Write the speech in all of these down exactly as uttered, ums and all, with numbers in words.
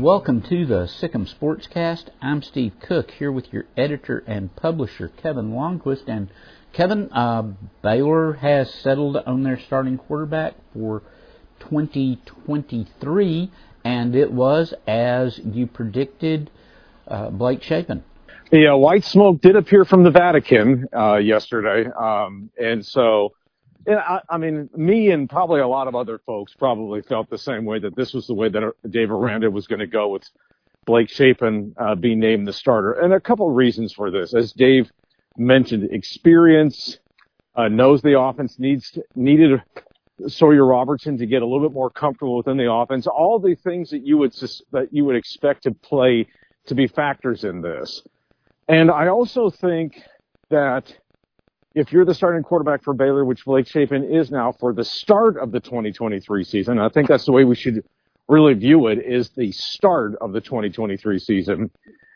welcome to the Sikkim Sportscast. I'm Steve Cook, here with your editor and publisher, Kevin Longquist. And Kevin, uh, Baylor has settled on their starting quarterback for twenty twenty-three, and it was, as you predicted, uh, Blake Shapen. Yeah, white smoke did appear from the Vatican uh, yesterday, um, and so, yeah, I, I mean, me and probably a lot of other folks probably felt the same way, that this was the way that Dave Aranda was going to go, with Blake Shapen uh, being named the starter. And a couple of reasons for this. As Dave mentioned, experience, uh, knows the offense, needs to, needed Sawyer Robertson to get a little bit more comfortable within the offense. All the things that you would that you would expect to play to be factors in this. And I also think that if you're the starting quarterback for Baylor, which Blake Shapen is now for the start of the twenty twenty-three season, I think that's the way we should really view it, is the start of the twenty twenty-three season,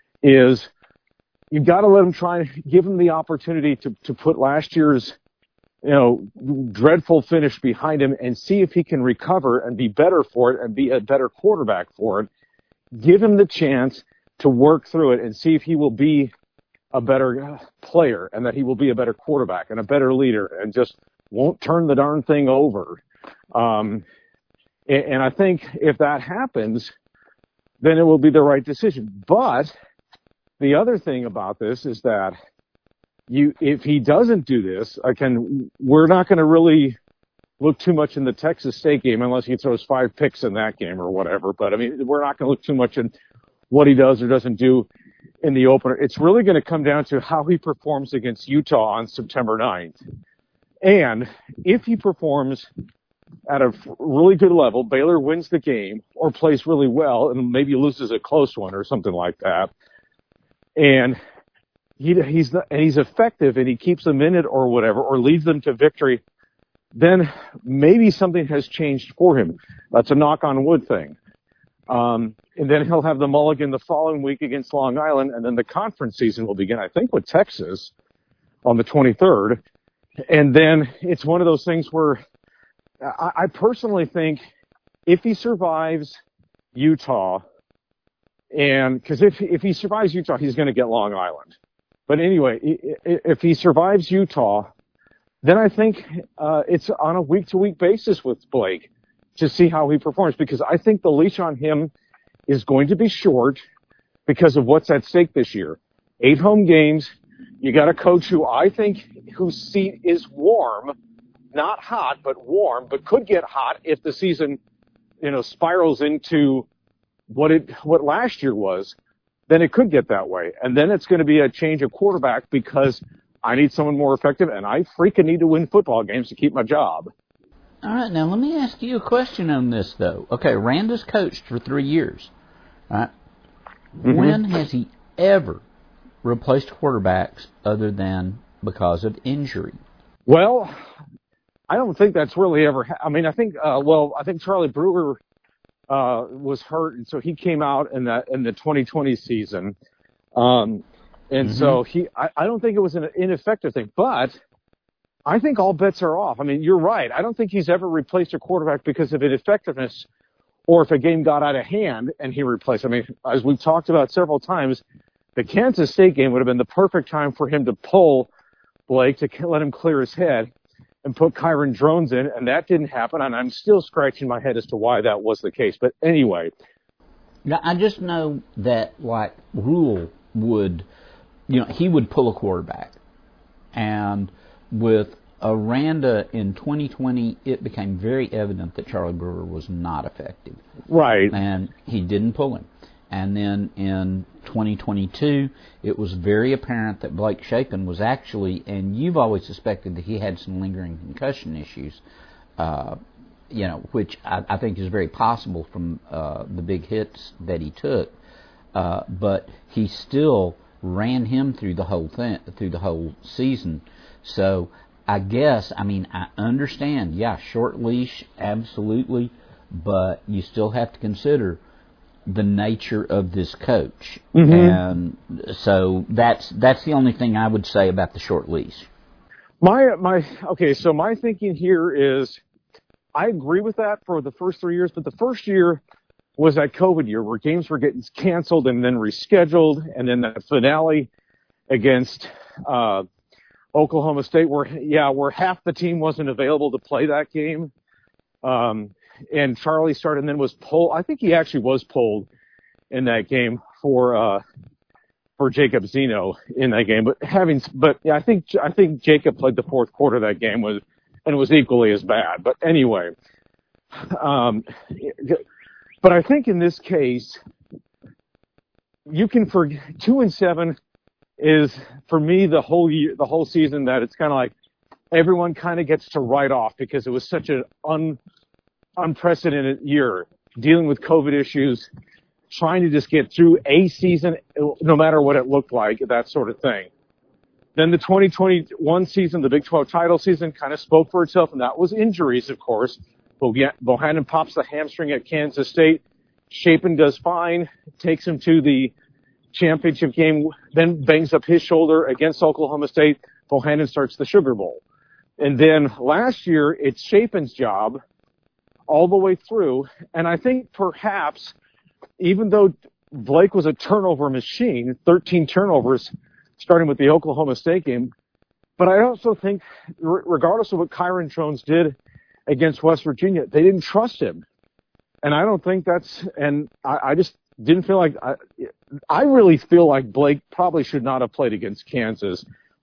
is you've got to let him try and give him the opportunity to, to put last year's, you know, dreadful finish behind him and see if he can recover and be better for it and be a better quarterback for it. Give him the chance to work through it and see if he will be a better player and that he will be a better quarterback and a better leader and just won't turn the darn thing over. Um, and, and I think if that happens, then it will be the right decision. But the other thing about this is that you, if he doesn't do this, again, we're not going to really look too much in the Texas State game unless he throws five picks in that game or whatever. But I mean, we're not going to look too much in what he does or doesn't do in the opener. It's really going to come down to how he performs against Utah on September ninth. And if he performs at a really good level, Baylor wins the game or plays really well and maybe loses a close one or something like that, and he, he's the, and he's effective and he keeps them in it or whatever, or leads them to victory, then maybe something has changed for him. That's a knock on wood thing. Um, and then he'll have the mulligan the following week against Long Island, and then the conference season will begin, I think, with Texas on the twenty-third. And then it's one of those things where I, I personally think if he survives Utah, and because if, if he survives Utah, he's going to get Long Island. But anyway, if he survives Utah, then I think uh, it's on a week-to-week basis with Blake to see how he performs, because I think the leash on him is going to be short because of what's at stake this year. Eight home games. You got a coach who I think whose seat is warm, not hot, but warm, but could get hot if the season, you know, spirals into what it what last year was. Then it could get that way, and then it's going to be a change of quarterback because I need someone more effective, and I freaking need to win football games to keep my job. All right, now let me ask you a question on this, though. Okay, Randa's coached for three years. Right? Mm-hmm. When has he ever replaced quarterbacks other than because of injury? Well, I don't think that's really ever ha- I mean, I think, uh, well, I think Charlie Brewer uh, was hurt, and so he came out in the, in the twenty twenty season. Um, and mm-hmm. so he, I, I don't think it was an ineffective thing, but I think all bets are off. I mean, you're right. I don't think he's ever replaced a quarterback because of ineffectiveness or if a game got out of hand and he replaced. I mean, as we've talked about several times, the Kansas State game would have been the perfect time for him to pull Blake, to let him clear his head and put Kyron Drones in, and that didn't happen, and I'm still scratching my head as to why that was the case. But anyway. Now, I just know that, like, Rule would, you know, he would pull a quarterback, and with Aranda in twenty twenty, it became very evident that Charlie Brewer was not effective. Right. And he didn't pull him. And then in twenty twenty-two, it was very apparent that Blake Shapen was actually, and you've always suspected that he had some lingering concussion issues, uh, you know, which I, I think is very possible from uh, the big hits that he took. Uh, but he still ran him through the whole thing, through the whole season. So I guess, I mean, I understand, yeah, short leash, absolutely, but you still have to consider the nature of this coach. Mm-hmm. And so that's that's the only thing I would say about the short leash. My my okay, so my thinking here is I agree with that for the first three years, but the first year was that COVID year where games were getting canceled and then rescheduled, and then the finale against uh, Oklahoma State, where yeah, where half the team wasn't available to play that game, um, and Charlie started and then was pulled. I think he actually was pulled in that game for uh, for Jacob Zeno in that game. But having, but yeah, I think I think Jacob played the fourth quarter of that game was, and it was equally as bad. But anyway, um. But I think in this case, you can for two and seven is for me the whole year, the whole season that it's kind of like everyone kind of gets to write off because it was such an un, unprecedented year dealing with COVID issues, trying to just get through a season, no matter what it looked like, that sort of thing. Then the twenty twenty-one season, the Big twelve title season, kind of spoke for itself, and that was injuries, of course. Bohannon pops the hamstring at Kansas State. Shapen does fine, takes him to the championship game, then bangs up his shoulder against Oklahoma State. Bohannon starts the Sugar Bowl. And then last year, it's Shapen's job all the way through. And I think perhaps, even though Blake was a turnover machine, thirteen turnovers, starting with the Oklahoma State game, but I also think, regardless of what Kyron Jones did against West Virginia, they didn't trust him. And I don't think that's, and I, I just didn't feel like, I, I really feel like Blake probably should not have played against Kansas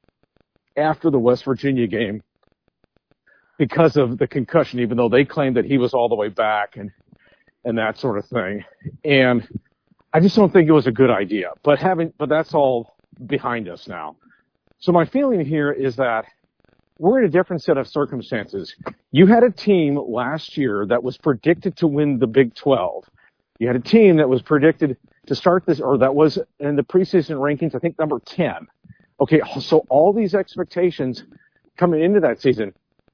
after the West Virginia game because of the concussion, even though they claimed that he was all the way back and, and that sort of thing. And I just don't think it was a good idea, but having, but that's all behind us now. So my feeling here is that we're in a different set of circumstances. You had a team last year that was predicted to win the Big twelve. You had a team that was predicted to start this, or that was in the preseason rankings, I think number ten. Okay, so all these expectations coming into that season,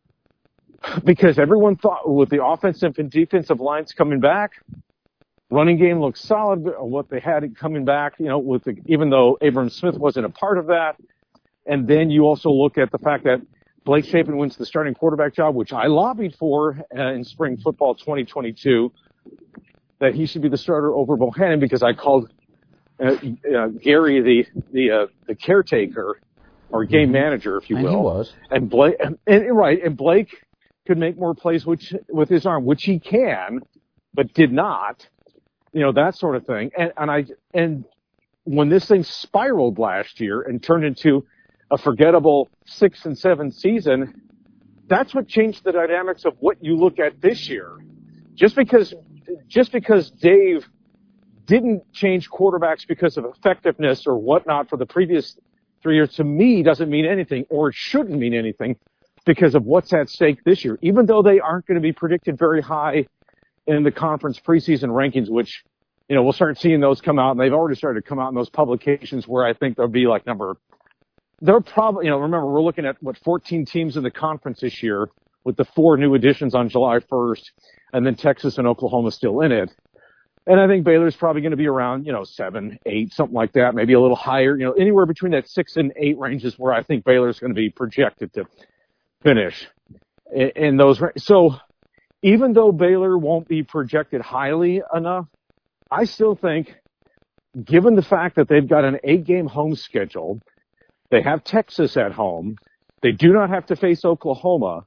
because everyone thought with the offensive and defensive lines coming back, running game looked solid, what they had coming back, you know, with the, even though Abram Smith wasn't a part of that. And then you also look at the fact that Blake Shapen wins the starting quarterback job, which I lobbied for uh, in spring football twenty twenty-two, that he should be the starter over Bohannon because I called uh, uh, Gary the the uh, the caretaker or game mm-hmm. manager, if you will. And he was. And Blake, and, and right, and Blake could make more plays which with his arm, which he can, but did not. You know, that sort of thing. And and I and when this thing spiraled last year and turned into a forgettable six and seven season, that's what changed the dynamics of what you look at this year. Just because, just because Dave didn't change quarterbacks because of effectiveness or whatnot for the previous three years, to me, doesn't mean anything, or it shouldn't mean anything because of what's at stake this year. Even though they aren't going to be predicted very high in the conference preseason rankings, which, you know, we'll start seeing those come out, and they've already started to come out in those publications where I think they'll be like number They're probably, you know, remember, we're looking at, what, fourteen teams in the conference this year with the four new additions on July first, and then Texas and Oklahoma still in it. And I think Baylor's probably going to be around, you know, seven, eight, something like that, maybe a little higher, you know, anywhere between that six and eight range is where I think Baylor's going to be projected to finish in, in those. So even though Baylor won't be projected highly enough, I still think, given the fact that they've got an eight-game home schedule, they have Texas at home, they do not have to face Oklahoma,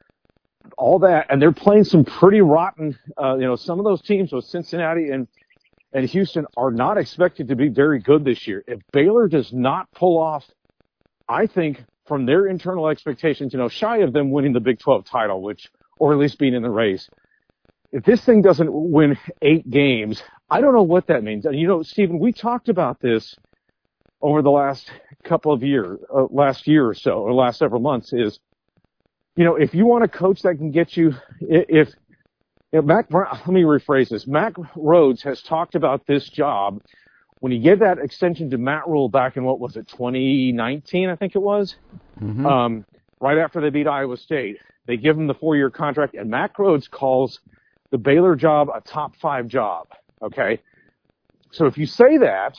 all that, and they're playing some pretty rotten, uh, you know, some of those teams with Cincinnati and, and Houston are not expected to be very good this year. If Baylor does not pull off, I think, from their internal expectations, you know, shy of them winning the Big twelve title, which, or at least being in the race, if this thing doesn't win eight games, I don't know what that means. And, you know, Stephen, we talked about this over the last couple of years, uh, last year or so, or last several months, is, you know, if you want a coach that can get you, if, if Mac, let me rephrase this. Mack Rhoades has talked about this job when he gave that extension to Matt Rhule back in, what was it, twenty nineteen, I think it was, mm-hmm. um, right after they beat Iowa State. They give him the four-year contract, and Mack Rhoades calls the Baylor job a top five job, okay? So if you say that,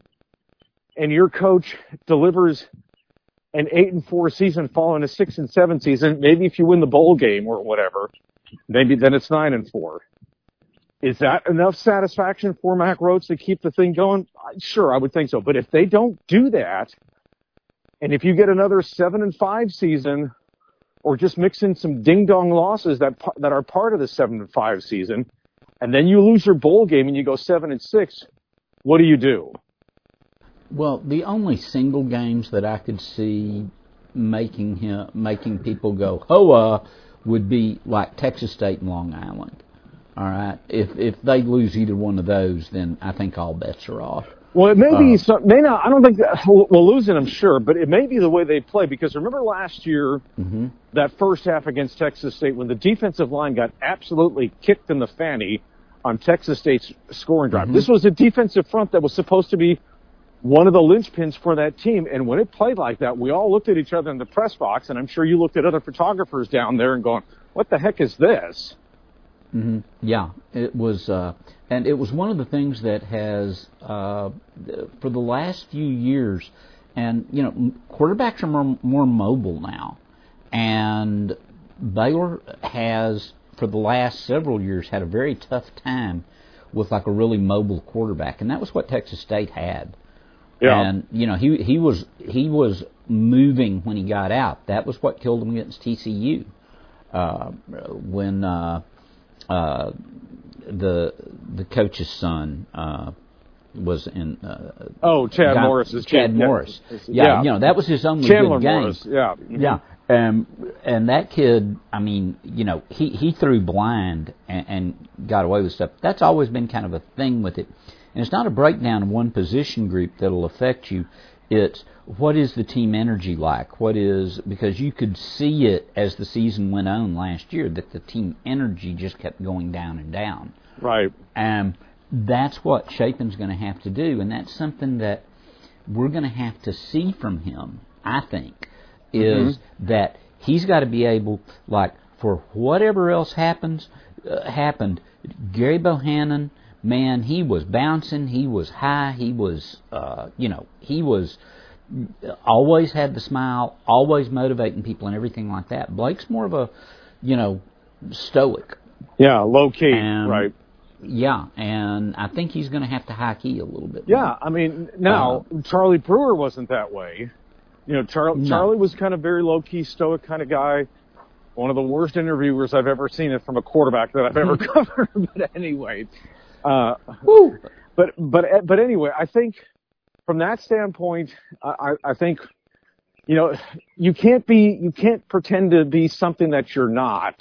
and your coach delivers an eight and four season following a six and seven season, maybe if you win the bowl game or whatever, maybe then it's nine and four. Is that enough satisfaction for Mack Rhoades to keep the thing going? Sure, I would think so. But if they don't do that, and if you get another seven and five season, or just mix in some ding dong losses that that are part of the seven and five season, and then you lose your bowl game and you go seven and six, what do you do? Well, the only single games that I could see making him making people go hoa would be like Texas State and Long Island. All right, if if they lose either one of those, then I think all bets are off. Well, it may be, uh, some, may not, I don't think that, we'll lose it, I'm sure, but it may be the way they play, because remember last year, mm-hmm. that first half against Texas State, when the defensive line got absolutely kicked in the fanny on Texas State's scoring drive. Mm-hmm. This was a defensive front that was supposed to be one of the linchpins for that team, and when it played like that, we all looked at each other in the press box, and I'm sure you looked at other photographers down there and going, what the heck is this? Mm-hmm. Yeah, it was, uh, and it was one of the things that has, uh, for the last few years, and, you know, quarterbacks are more, more mobile now, and Baylor has, for the last several years, had a very tough time with, like, a really mobile quarterback, and that was what Texas State had. Yeah. And, you know, he he was he was moving when he got out. That was what killed him against T C U. Uh, when... Uh, Uh, the the coach's son uh, was in. Uh, oh, Chad guy, Morris's Chad kid. Morris. Yeah. Yeah, yeah, you know that was his only Chandler good game. Morris. Yeah, mm-hmm. yeah. Um, and that kid, I mean, you know, he he threw blind and, and got away with stuff. That's always been kind of a thing with it, and it's not a breakdown of one position group that'll affect you. It's what is the team energy like? What is, because you could see it as the season went on last year that the team energy just kept going down and down. Right. And that's what Shapen's going to have to do, and that's something that we're going to have to see from him, I think, is mm-hmm. that he's got to be able, like, for whatever else happens, uh, happened, Gary Bohannon, man, he was bouncing, he was high, he was, uh, you know, he was always had the smile, always motivating people and everything like that. Blake's more of a, you know, stoic. Yeah, low key, and, right. Yeah, and I think he's going to have to high key a little bit. Yeah, more. I mean, now, uh, Charlie Brewer wasn't that way. You know, Char- no. Charlie was kind of very low key, stoic kind of guy. One of the worst interviewers I've ever seen it from a quarterback that I've ever covered. But anyway. Uh, but but but anyway, I think from that standpoint, I, I think you know you can't be you can't pretend to be something that you're not,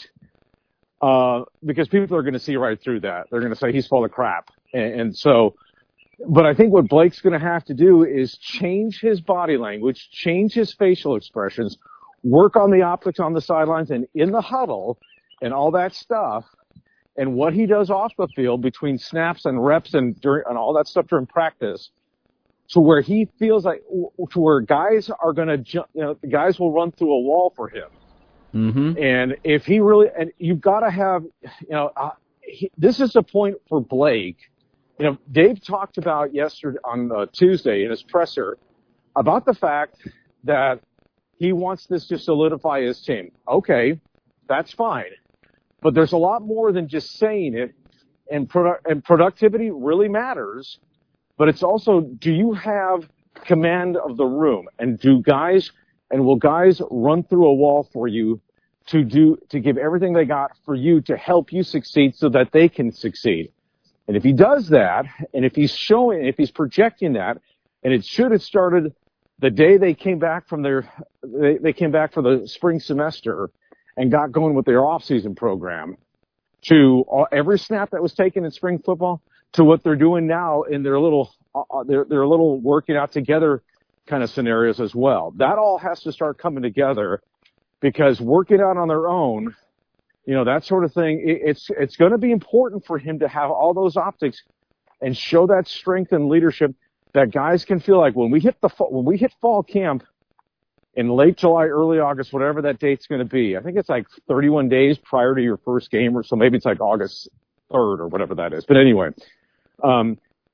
uh, because people are going to see right through that. They're going to say he's full of crap, and, and so. But I think what Blake's going to have to do is change his body language, change his facial expressions, work on the optics on the sidelines and in the huddle, and all that stuff. And what he does off the field between snaps and reps and during and all that stuff during practice, to where he feels like to where guys are going to jump, you know, the guys will run through a wall for him. Mm-hmm. And if he really, and you've got to have, you know, uh, he, this is a point for Blake. You know, Dave talked about yesterday on uh, Tuesday in his presser about the fact that he wants this to solidify his team. Okay, that's fine. But there's a lot more than just saying it, and, produ- and productivity really matters. But it's also, do you have command of the room? And do guys, and will guys run through a wall for you to do, to give everything they got for you to help you succeed so that they can succeed? And if he does that, and if he's showing, if he's projecting that, and it should have started the day they came back from their, they, they came back for the spring semester, and got going with their off-season program, to all, every snap that was taken in spring football, to what they're doing now in their little, uh, their their little working out together kind of scenarios as well. That all has to start coming together, because working out on their own, you know, that sort of thing, it, it's it's going to be important for him to have all those optics and show that strength and leadership that guys can feel like when we hit the when we hit fall camp. In late July, early August, whatever that date's going to be. I think it's like thirty-one days prior to your first game, or so maybe it's like August third or whatever that is. But anyway, um,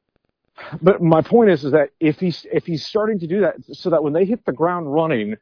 but my point is, is that if he's, if he's starting to do that, so that when they hit the ground running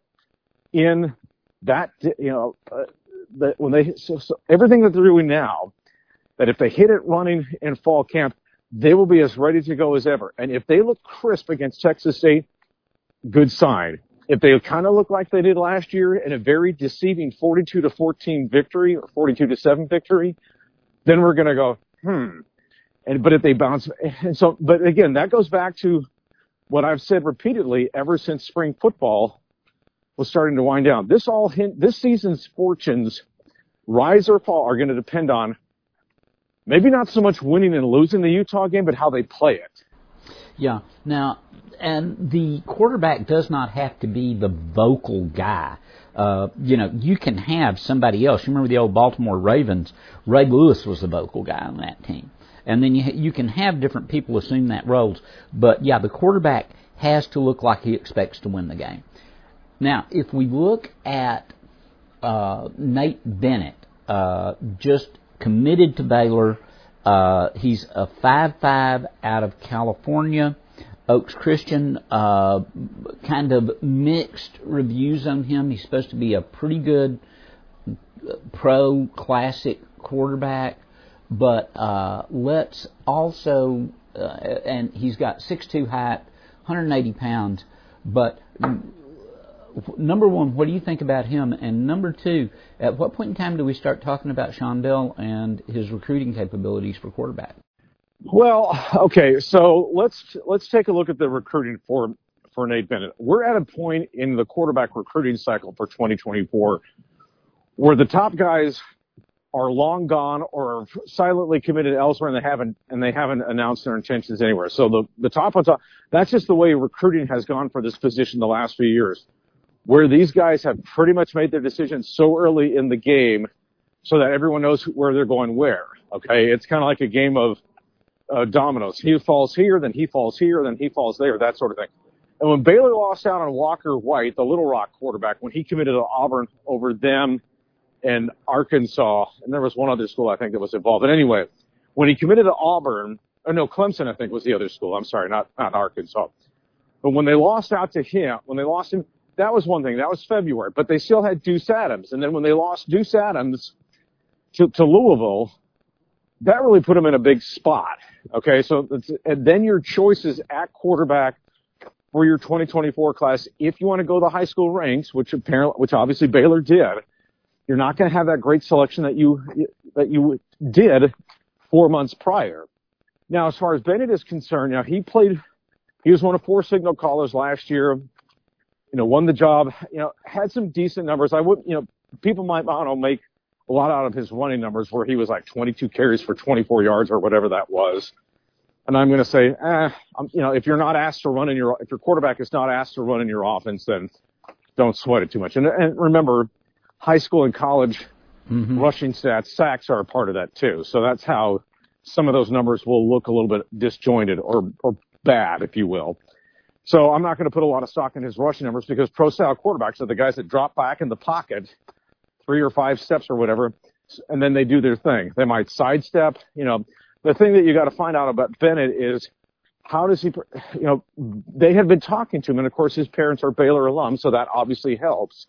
in that, you know, uh, that when they, so, so everything that they're doing now, that if they hit it running in fall camp, they will be as ready to go as ever. And if they look crisp against Texas State, good sign. If they kind of look like they did last year in a very deceiving forty-two to fourteen victory or forty-two to seven victory, then we're going to go, hmm. And, but if they bounce, and so, but again, that goes back to what I've said repeatedly ever since spring football was starting to wind down. This all hint, this season's fortunes, rise or fall, are going to depend on maybe not so much winning and losing the Utah game, but how they play it. Yeah. Now, and the quarterback does not have to be the vocal guy. Uh, you know, you can have somebody else. You remember the old Baltimore Ravens? Ray Lewis was the vocal guy on that team. And then you you can have different people assume that roles. But, yeah, the quarterback has to look like he expects to win the game. Now, if we look at uh, Nate Bennett, uh, just committed to Baylor, uh, he's a five five out of California. Oaks Christian, uh, kind of mixed reviews on him. He's supposed to be a pretty good pro classic quarterback, but uh, let's also, uh, and he's got six two height, one hundred eighty pounds, but number one, what do you think about him? And number two, at what point in time do we start talking about Sean Bell and his recruiting capabilities for quarterback? Well, okay, so let's let's take a look at the recruiting for for Nate Bennett. We're at a point in the quarterback recruiting cycle for twenty twenty-four where the top guys are long gone or silently committed elsewhere, and they haven't and they haven't announced their intentions anywhere. So the the top on top, that's just the way recruiting has gone for this position the last few years, where these guys have pretty much made their decisions so early in the game, so that everyone knows where they're going where. Okay, it's kind of like a game of Uh, dominoes. He falls here, then he falls here, then he falls there, that sort of thing. And when Baylor lost out on Walker White, the Little Rock quarterback, when he committed to Auburn over them and Arkansas, and there was one other school I think that was involved. But anyway, when he committed to Auburn, or no, Clemson I think was the other school. I'm sorry, not not Arkansas. But when they lost out to him, when they lost him, that was one thing. That was February. But they still had Deuce Adams. And then when they lost Deuce Adams to, to Louisville, that really put him in a big spot. Okay, so it's, and then your choices at quarterback for your twenty twenty-four class, if you want to go the high school ranks, which apparently, which obviously Baylor did, you're not going to have that great selection that you that you did four months prior. Now, as far as Bennett is concerned, now he played, he was one of four signal callers last year. You know, won the job. You know, had some decent numbers. I would, you know, people might, I don't know, make a lot out of his running numbers where he was like twenty-two carries for twenty-four yards or whatever that was. And I'm going to say, eh, I'm, you know, if you're not asked to run in your, if your quarterback is not asked to run in your offense, then don't sweat it too much. And, and remember, high school and college mm-hmm. rushing stats, sacks are a part of that too. So that's how some of those numbers will look a little bit disjointed or, or bad, if you will. So I'm not going to put a lot of stock in his rushing numbers because pro style quarterbacks are the guys that drop back in the pocket three or five steps or whatever, and then they do their thing. They might sidestep. You know, the thing that you got to find out about Bennett is how does he, you know, they had been talking to him, and of course his parents are Baylor alums, so that obviously helps.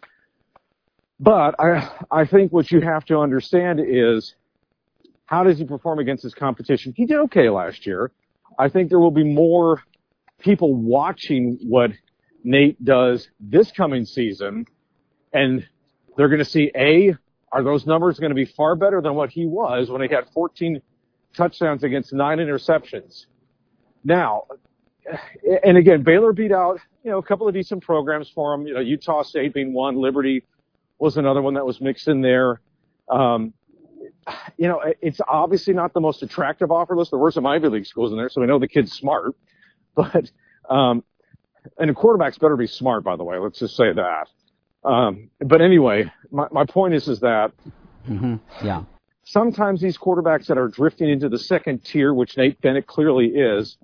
But I, I think what you have to understand is how does he perform against his competition? He did okay last year. I think there will be more people watching what Nate does this coming season, and they're going to see, A, are those numbers going to be far better than what he was when he had fourteen touchdowns against nine interceptions? Now, and again, Baylor beat out, you know, a couple of decent programs for him. You know, Utah State being one, Liberty was another one that was mixed in there. Um, you know, it's obviously not the most attractive offer list. There were some Ivy League schools in there, so we know the kid's smart. But, um, and the quarterback's better be smart, by the way. Let's just say that. Um, but anyway, my, my point is, is that mm-hmm. yeah. sometimes these quarterbacks that are drifting into the second tier, which Nate Bennett clearly is,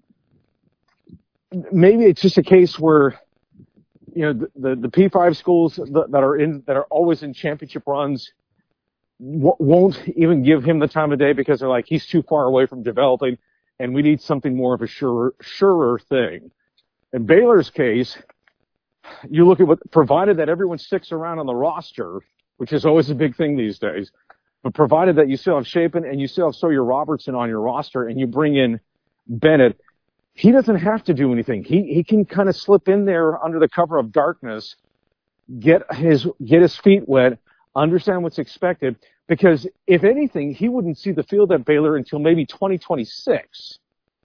maybe it's just a case where, you know, the, the, the P five schools that, that are in, that are always in championship runs w- won't even give him the time of day because they're like, he's too far away from developing and we need something more of a surer, surer thing. In Baylor's case, you look at what, provided that everyone sticks around on the roster, which is always a big thing these days, But provided that you still have Shapen and you still have Sawyer Robertson on your roster and you bring in Bennett, he doesn't have to do anything. He he can kind of slip in there under the cover of darkness, get his get his feet wet, understand what's expected, because if anything, he wouldn't see the field at Baylor until maybe twenty twenty-six.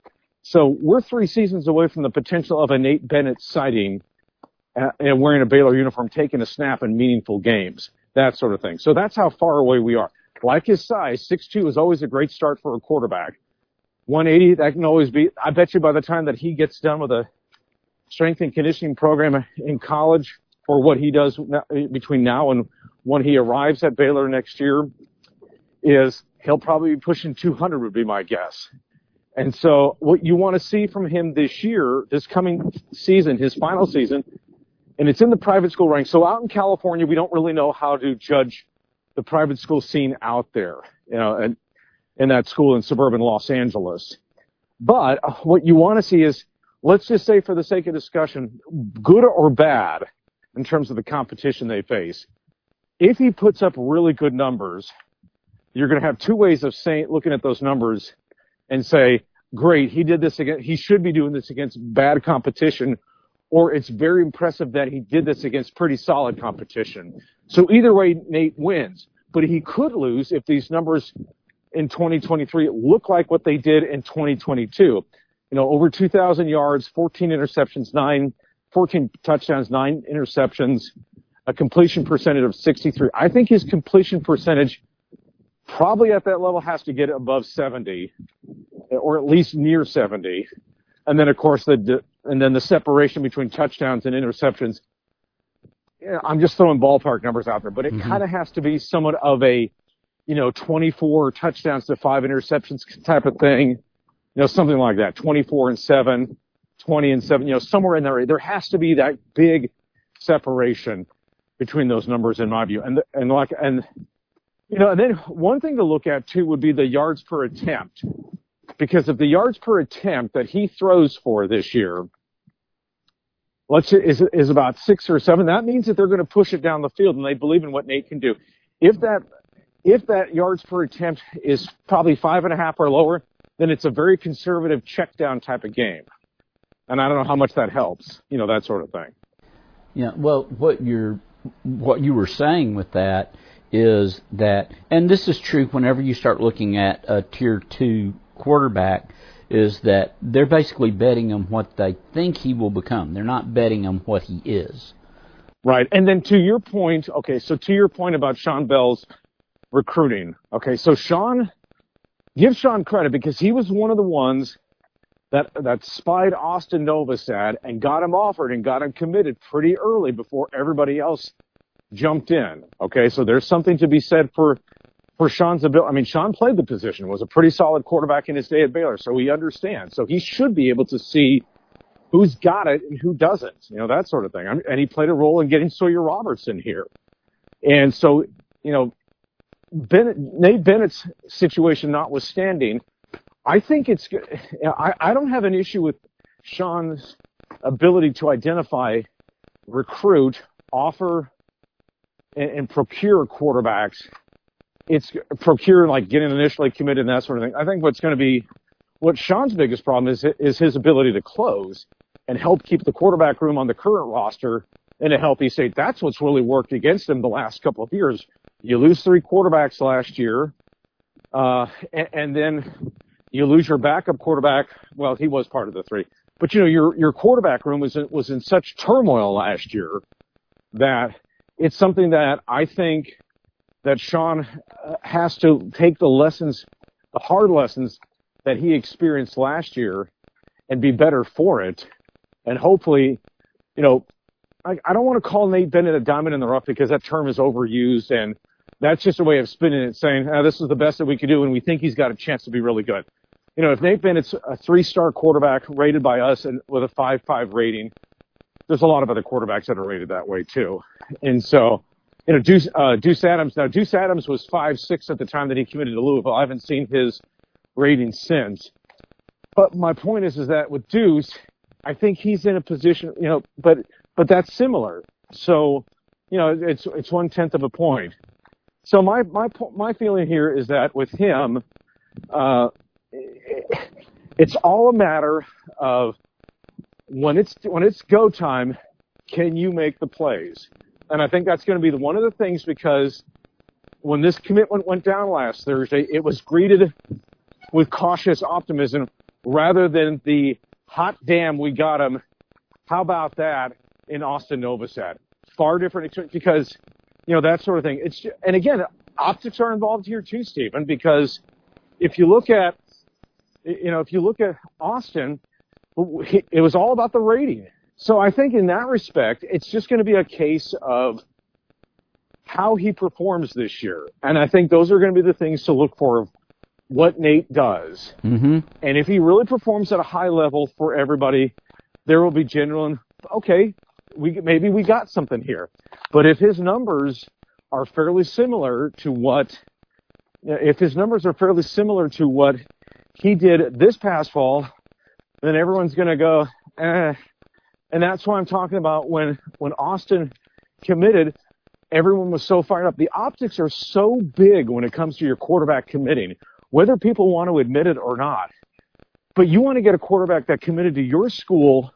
So we're three seasons away from the potential of a Nate Bennett sighting uh, and wearing a Baylor uniform, taking a snap in meaningful games, that sort of thing. So that's how far away we are. Like his size, six two is always a great start for a quarterback. one eighty, that can always be, I bet you by the time that he gets done with a strength and conditioning program in college, or what he does between now and when he arrives at Baylor next year, is he'll probably be pushing two hundred would be my guess. And so what you want to see from him this year, this coming season, his final season, and it's in the private school ranks. So out in California, we don't really know how to judge the private school scene out there, you know, and in that school in suburban Los Angeles. But what you want to see is, let's just say for the sake of discussion, good or bad in terms of the competition they face. If he puts up really good numbers, you're going to have two ways of saying, looking at those numbers and say, great, he did this against, he should be doing this against bad competition, or it's very impressive that he did this against pretty solid competition. So either way, Nate wins. But he could lose if these numbers in twenty twenty-three look like what they did in twenty twenty-two. You know, over two thousand yards, fourteen interceptions, nine, fourteen touchdowns, nine interceptions, a completion percentage of sixty-three. I think his completion percentage probably at that level has to get above seventy, or at least near seventy. And then, of course, the and then the separation between touchdowns and interceptions. You know, I'm just throwing ballpark numbers out there, but it mm-hmm. kind of has to be somewhat of a, you know, twenty-four touchdowns to five interceptions type of thing. You know, something like that. twenty-four and seven, twenty and seven. You know, somewhere in there, there has to be that big separation between those numbers, in my view. And and like and you know, and then one thing to look at too would be the yards per attempt. Because if the yards per attempt that he throws for this year, let's say is, is about six or seven, that means that they're going to push it down the field and they believe in what Nate can do. If that, if that yards per attempt is probably five and a half or lower, then it's a very conservative check down type of game. And I don't know how much that helps, you know, that sort of thing. Yeah. Well, what you're, what you were saying with that is that, and this is true whenever you start looking at a tier two quarterback, is that they're basically betting on what they think he will become. They're not betting on what he is. Right. And then to your point, okay, so to your point about Sean Bell's recruiting, okay, so Sean, give Sean credit because he was one of the ones that that spied Austin Novosad and got him offered and got him committed pretty early before everybody else jumped in. Okay, so there's something to be said for for Sean's ability. I mean, Sean played the position, was a pretty solid quarterback in his day at Baylor, so he understands. So he should be able to see who's got it and who doesn't, you know, that sort of thing. And he played a role in getting Sawyer Robertson here. And so, you know, Bennett, Nate Bennett's situation notwithstanding, I think it's – I, I don't have an issue with Sean's ability to identify, recruit, offer, and, and procure quarterbacks. It's procure, like getting initially committed and that sort of thing. I think what's going to be – what Sean's biggest problem is is his ability to close and help keep the quarterback room on the current roster in a healthy state. That's what's really worked against him the last couple of years. You lose three quarterbacks last year, uh, and, and then you lose your backup quarterback. Well, he was part of the three. But, you know, your your quarterback room was in, was in such turmoil last year that it's something that I think that Sean has to take the lessons, the hard lessons that he experienced last year and be better for it. And hopefully, you know, I, I don't want to call Nate Bennett a diamond in the rough because that term is overused, and that's just a way of spinning it, saying, oh, this is the best that we could do, and we think he's got a chance to be really good. You know, if Nate Bennett's a three-star quarterback rated by us and with a five five rating, there's a lot of other quarterbacks that are rated that way too. And so, you know, Deuce, uh, Deuce Adams, now Deuce Adams was five six at the time that he committed to Louisville. I haven't seen his rating since. But my point is, is that with Deuce, I think he's in a position, you know, but, but that's similar. So, you know, it's, it's one tenth of a point. so my my my feeling here is that with him, uh, it's all a matter of when it's when it's go time, can you make the plays? And I think that's going to be the, one of the things, because when this commitment went down last Thursday, it was greeted with cautious optimism rather than the hot damn, we got him. How about that in Austin Novosad? Far different experience, because, you know, that sort of thing. It's and again, optics are involved here too, Stephen, because if you look at, you know, if you look at Austin, it was all about the rating. So I think in that respect, it's just going to be a case of how he performs this year. And I think those are going to be the things to look for, what Nate does. Mm-hmm. And if he really performs at a high level for everybody, there will be genuine, okay, we maybe we got something here. But if his numbers are fairly similar to what, if his numbers are fairly similar to what he did this past fall, then everyone's going to go, eh. And that's why I'm talking about when, when Austin committed, everyone was so fired up. The optics are so big when it comes to your quarterback committing, whether people want to admit it or not. But you want to get a quarterback that committed to your school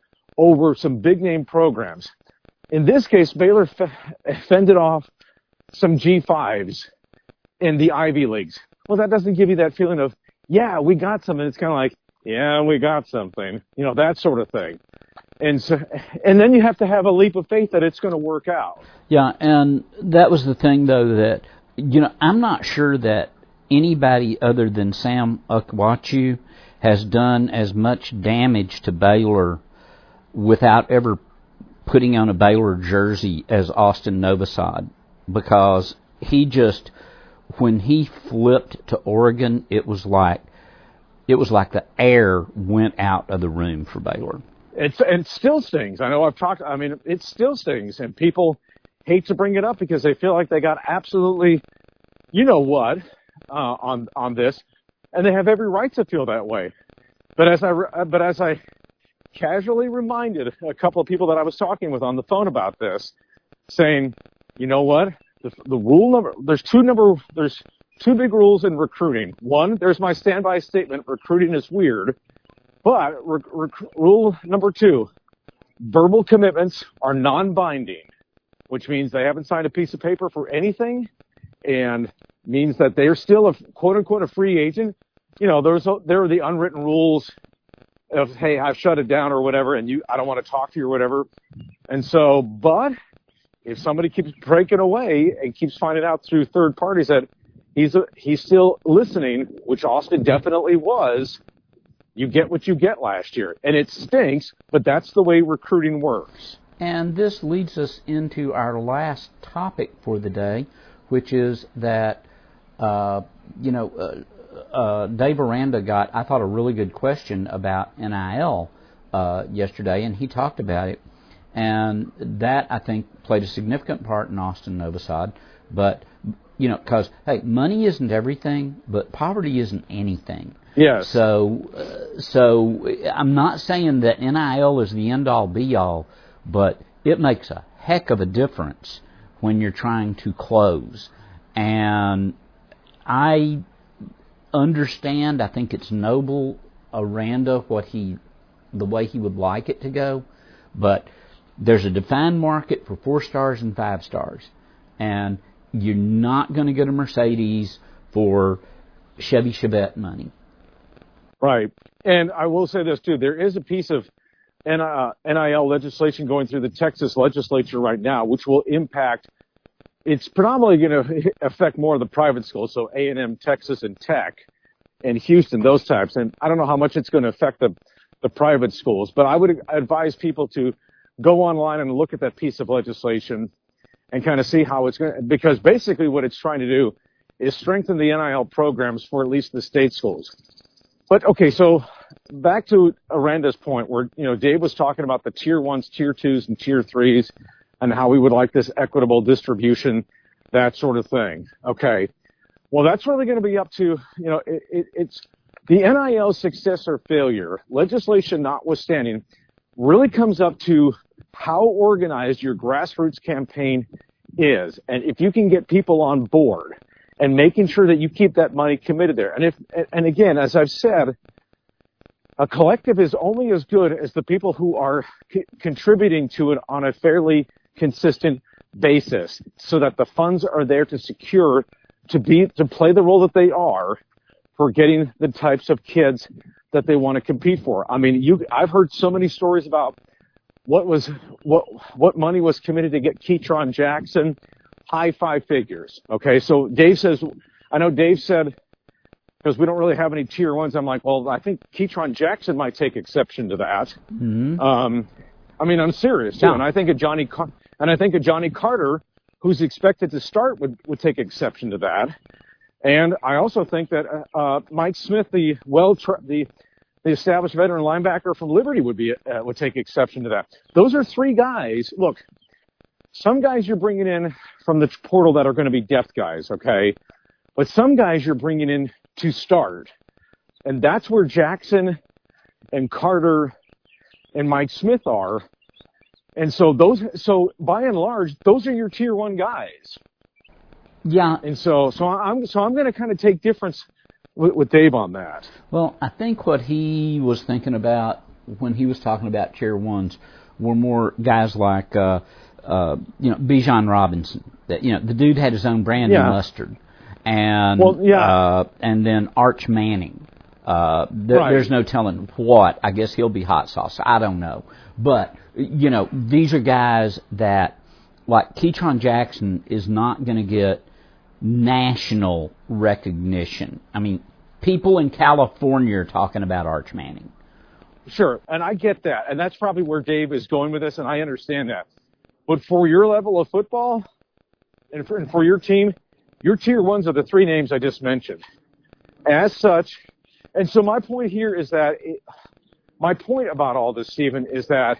over some big-name programs. In this case, Baylor f- fended off some G fives in the Ivy Leagues. Well, that doesn't give you that feeling of, yeah, we got something. It's kind of like, yeah, we got something. You know, that sort of thing. And so, and then you have to have a leap of faith that it's going to work out. Yeah, and that was the thing, though, that, you know, I'm not sure that anybody other than Sam Ukwachu has done as much damage to Baylor without ever putting on a Baylor jersey as Austin Novosad, because he just, when he flipped to Oregon, it was like, it was like the air went out of the room for Baylor. It's, it still stings. I know I've talked, I mean, it still stings, and people hate to bring it up because they feel like they got absolutely, you know what, uh, on, on this, and they have every right to feel that way. But as I, but as I casually reminded a couple of people that I was talking with on the phone about this, saying, you know what, the, the rule number, there's two number, there's two big rules in recruiting. One, there's my standby statement, recruiting is weird. But rec- rec- rule number two, verbal commitments are non-binding, which means they haven't signed a piece of paper for anything, and means that they're still a quote-unquote a free agent. You know, there's a, there are the unwritten rules of, hey, I've shut it down or whatever, and you I don't want to talk to you or whatever. And so, but if somebody keeps breaking away and keeps finding out through third parties that he's a, he's still listening, which Austin definitely was, you get what you get last year. And it stinks, but that's the way recruiting works. And this leads us into our last topic for the day, which is that, uh, you know, uh, uh, Dave Aranda got, I thought, a really good question about N I L uh, yesterday, and he talked about it. And that, I think, played a significant part in Austin Novosad. But, you know, because, hey, money isn't everything, but poverty isn't anything. Yes. So, uh, so I'm not saying that N I L is the end-all, be-all, but it makes a heck of a difference when you're trying to close. And I understand, I think it's noble, Aranda, what he, the way he would like it to go, but there's a defined market for four stars and five stars, and you're not going to get a Mercedes for Chevy Chevette money. Right. And I will say this, too. There is a piece of N I L legislation going through the Texas legislature right now, which will impact, it's predominantly going to affect more of the private schools, so A and M, Texas, and Tech, and Houston, those types. And I don't know how much it's going to affect the, the private schools, but I would advise people to go online and look at that piece of legislation and kind of see how it's going to, because basically what it's trying to do is strengthen the N I L programs for at least the state schools. But, okay, so back to Aranda's point where, you know, Dave was talking about the tier ones, tier twos, and tier threes and how we would like this equitable distribution, that sort of thing. Okay. Well, that's really going to be up to, you know, it, it, it's the N I L success or failure, legislation notwithstanding, really comes up to how organized your grassroots campaign is, and if you can get people on board and making sure that you keep that money committed there. And if, and again, as I've said, a collective is only as good as the people who are c- contributing to it on a fairly consistent basis, so that the funds are there to secure, to be, to play the role that they are for getting the types of kids that they want to compete for. I mean, you, I've heard so many stories about what was, what, what money was committed to get Ketron Jackson, high five figures. Okay. So Dave says, I know Dave said, because we don't really have any tier ones. I'm like, well, I think Ketron Jackson might take exception to that. Mm-hmm. Um, I mean, I'm serious too. Yeah. And I think a Johnny, Car- and I think a Johnny Carter, who's expected to start, would, would take exception to that. And I also think that, uh, Mike Smith, the well, tra- the, the established veteran linebacker from Liberty would be, uh, would take exception to that. Those are three guys. Look, some guys you're bringing in from the portal that are going to be depth guys. Okay. But some guys you're bringing in to start. And that's where Jackson and Carter and Mike Smith are. And so those, so by and large, those are your tier one guys. Yeah. And so, so I'm, so I'm going to kind of take difference with, with Dave on that. Well, I think what he was thinking about when he was talking about tier ones were more guys like, uh, uh, you know, Bijan Robinson. That, you know, the dude had his own brand yeah. of mustard. And, well, yeah. uh, and then Arch Manning. Uh, th- right. There's no telling what. I guess he'll be hot sauce. I don't know. But, you know, these are guys that, like Ketron Jackson is not going to get national recognition. I mean, people in California are talking about Arch Manning. Sure, and I get that. And that's probably where Dave is going with this, and I understand that. But for your level of football and for, and for your team, your tier ones are the three names I just mentioned. As such, and so my point here is that, it, my point about all this, Stephen, is that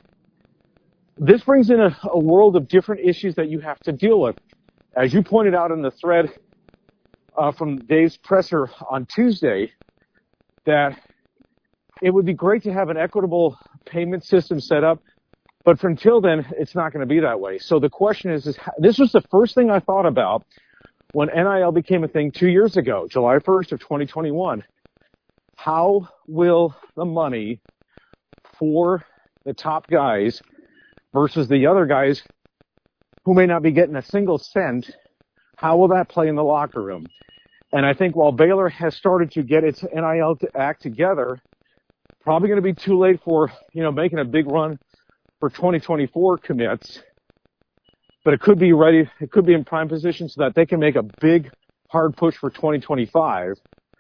this brings in a, a world of different issues that you have to deal with. As you pointed out in the thread uh, from Dave's presser on Tuesday, that it would be great to have an equitable payment system set up, but for until then, it's not going to be that way. So the question is, is this was the first thing I thought about when N I L became a thing two years ago, July first of twenty twenty-one. How will the money for the top guys versus the other guys who may not be getting a single cent, how will that play in the locker room? And I think while Baylor has started to get its N I L to act together, probably going to be too late for, you know, making a big run for twenty twenty-four commits. But it could be ready, it could be in prime position so that they can make a big, hard push for twenty twenty-five.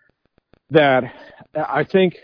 That I think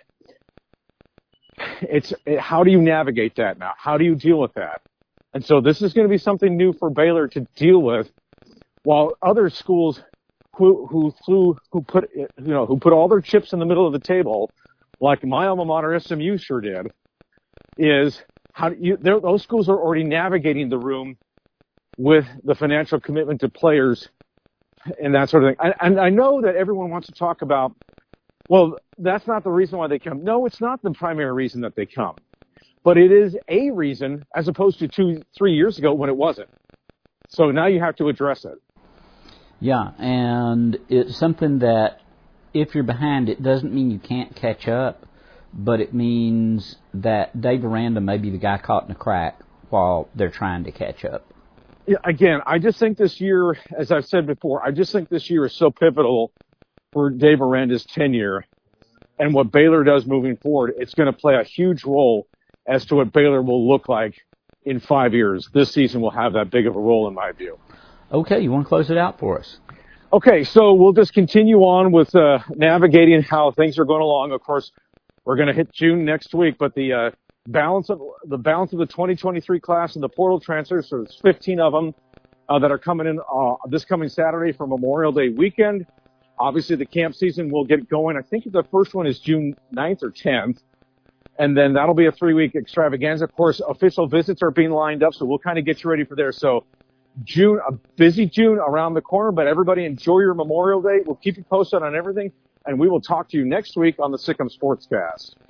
it's, it, how do you navigate that now? How do you deal with that? And so this is going to be something new for Baylor to deal with, while other schools who, who flew, who put, you know, who put all their chips in the middle of the table, like my alma mater, S M U sure did, is how do you, those schools are already navigating the room with the financial commitment to players and that sort of thing. And, and I know that everyone wants to talk about, well, that's not the reason why they come. No, it's not the primary reason that they come. But it is a reason as opposed to two, three years ago when it wasn't. So now you have to address it. Yeah, and it's something that if you're behind, it doesn't mean you can't catch up, but it means that Dave Aranda may be the guy caught in a crack while they're trying to catch up. Yeah, again, I just think this year, as I've said before, I just think this year is so pivotal for Dave Aranda's tenure and what Baylor does moving forward. It's going to play a huge role as to what Baylor will look like in five years. This season will have that big of a role in my view. Okay, you want to close it out for us? Okay, so we'll just continue on with uh, navigating how things are going along. Of course, we're going to hit June next week, but the uh, balance of the balance of the twenty twenty-three class and the portal transfers, so there's fifteen of them uh, that are coming in uh, this coming Saturday for Memorial Day weekend. Obviously, the camp season will get going. I think the first one is June ninth or tenth. And then that'll be a three-week extravaganza. Of course, official visits are being lined up, so we'll kind of get you ready for there. So June, a busy June around the corner, but everybody enjoy your Memorial Day. We'll keep you posted on everything, and we will talk to you next week on the Sikkim Sportscast.